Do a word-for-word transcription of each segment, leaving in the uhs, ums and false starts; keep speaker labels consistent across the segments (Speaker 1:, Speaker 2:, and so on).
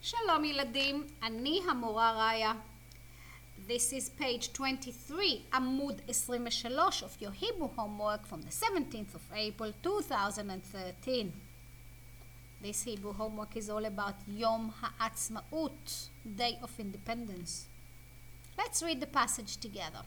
Speaker 1: שלום ילדים, אני המורה ראיה. This is page twenty-three, עמוד עשרים ושלוש of your Hebrew homework from the seventeenth of April two thousand thirteen. This Hebrew homework is all about יום העצמאות, Day of Independence. Let's read the passage together.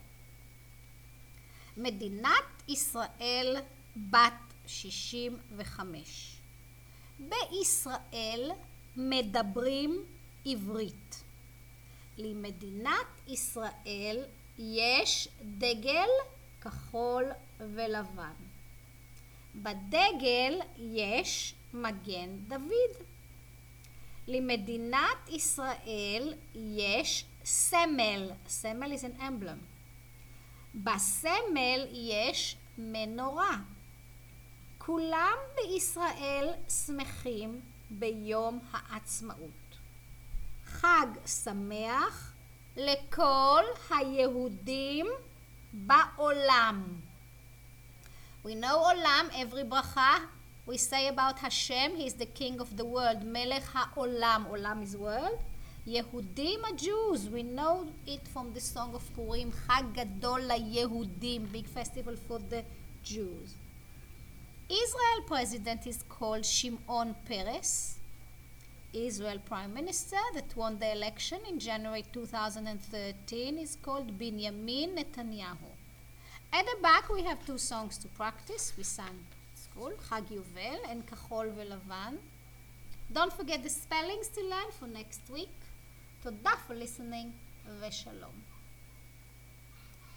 Speaker 1: מדינת ישראל בת שישים וחמש. בישראל מדברים עברית. למדינת ישראל יש דגל כחול ולבן. בדגל יש מגן דוד. למדינת ישראל יש סמל. סמל is an emblem. בסמל יש מנורה. כולם בישראל שמחים ביום העצמאות. חג שמח לכל היהודים בעולם. We know עולם, every ברכה. We say about Hashem, he is the king of the world. מלך העולם, עולם is world. יהודים, a Jews. We know it from the song of Purim. חג גדול ליהודים, big festival for the Jews. Israel president is called Shimon Peres. Israel prime minister that won the election in January two thousand thirteen is called Binyamin Netanyahu. At the back we have two songs to practice. We sang at school, Chag Yovel and Kachol Velavan. Don't forget the spellings to learn for next week. תודה for listening ושלום.